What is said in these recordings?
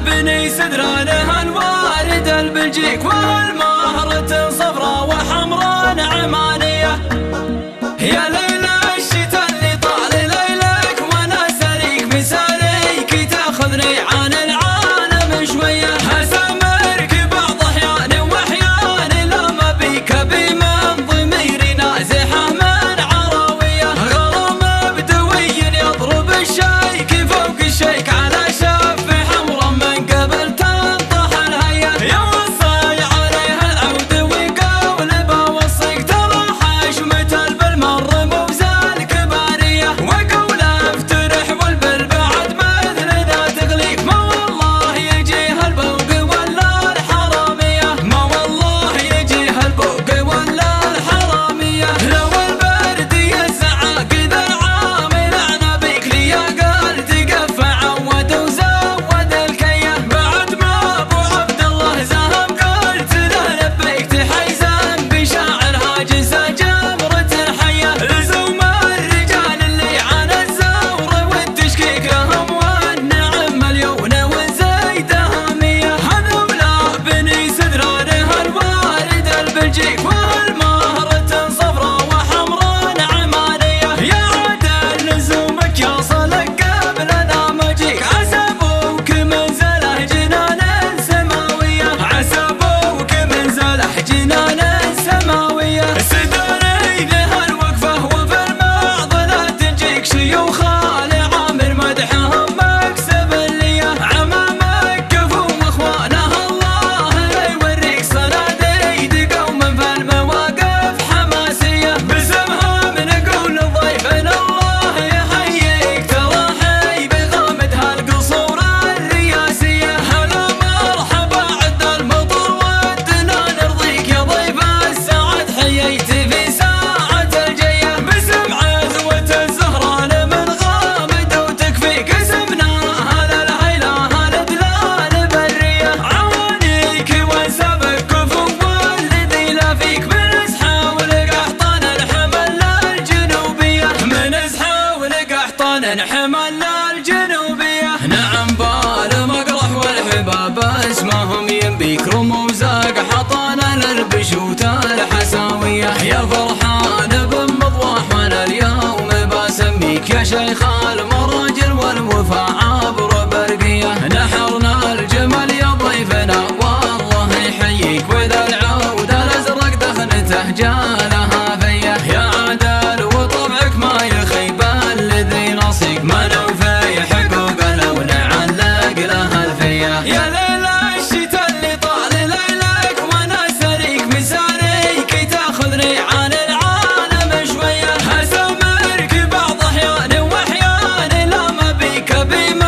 بني سدرانها الوالد البلجيك وهالمهرة صفراء وحمراء عمانية. يا ليلى الشتا اللي طال ليلك وانا ساليك مثاليك تاخذني عن العالم شوية. هسامرك بعض احيان واحيان لما بيك بمن ضميري نازحه من عراوية. غرام بدوي يضرب الشيك فوق الشيك على شف حمرا من قبل تنطح الهية. يا وصي عليه العود وقول بوصيك ترى حشمة بالمر موزان كبارية. وقوله افترح والبل بعد مثلنا تغليك. ما والله يجيها البوق ولا الحرامية. ما والله يجيها البوق ولا الحرامية. لو البرد يزعق ذا العامل انا بيك لي قال تقفع عود وزود الكية. بعد ما ابو عبد الله زهم قلت له لبيك تحيزن بشاعر هاجسه جمرة حية. لزوم الرجال اللي عن الزور والتشكيك لهم والنعم مليون وزيدها مية. هذولا بني سدرانها الوالد البلجيك والمهرة صفراء وحمراء عمانية. يا عدل لزومك يصلك قبل انا مجيك. عسى ابوك منزله جنان سماوية. عسى ابوك منزله جنان سماوية. سدري لها الوقفة وفي المعضلة تجيك شيوخ لعامر مدحهم مكسب ليا. عمامك كفو واخوانها الله يوريك صناديد قوم في المواقف حماسية. باسمها نقول ضيفنا الله يحييك ترحي بغامد هالقصور الرياسية. هلا مرحبا عد المطر ودنا نرضيك يا ضيف السعد حييت في ساعة الجية. باسم عزوة الزهران من غامد وتكفيك اسمنا هلا الهيلة هلا دلال برية. عوانيك وانسابك كفو والذي لا فيك. من ازحى ولقحطان الحمل الجنوبية. من ازحى ولقحطان الحمل الجنوبية. نعم بالمقرح والحباب اسمهم ينبيك رموز قحطان للبشوت الحساوية. يا فرحان بن مضواح وانا اليوم بسميك يا شيخ المراجل والوفا عبر برقية. نحرنا الجمل يا ضيفنا والله يحييك وذا العود الازرق دخنته جالها فيه. يا عدل وطبعك ما يخيب الذي نصيك. ما نوفي حقوقه لو نعلق لها الفيه. يا ليلى الشتا اللي طال ليلك وانا ساليك مثاليك تاخذني عن العالم شوية. هسامرك بعض احيان واحيان لما بيك بما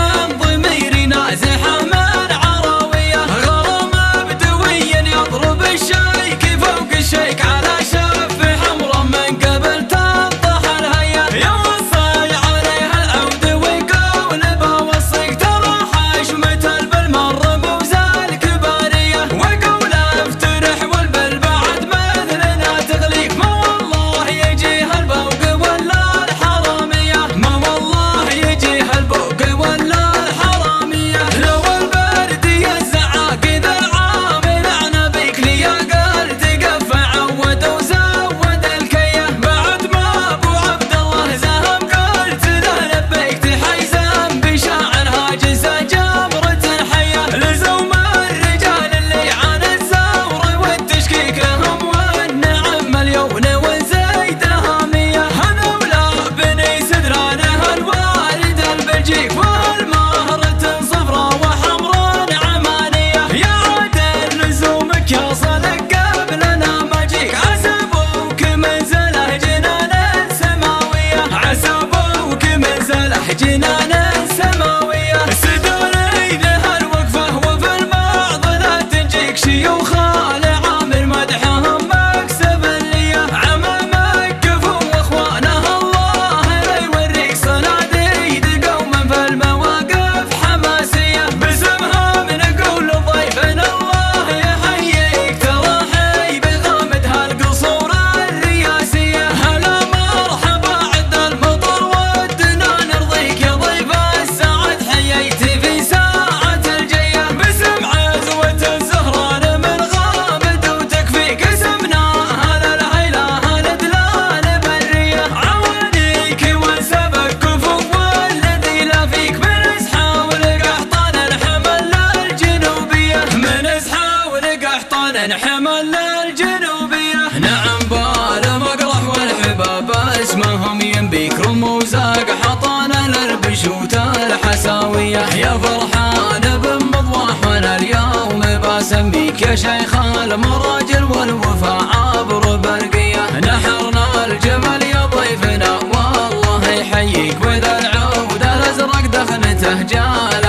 من حمل الجنوبية. نعم بالمقرح والحباب اسمهم ينبيك رموزك حطانا للبشوت الحساوية. يا فرحان بمضواحنا اليوم بسميك يا شيخ المراجل والوفا عبر برقية. نحرنا الجمل يا ضيفنا والله يحييك، وذا العود الازرق دخنته جال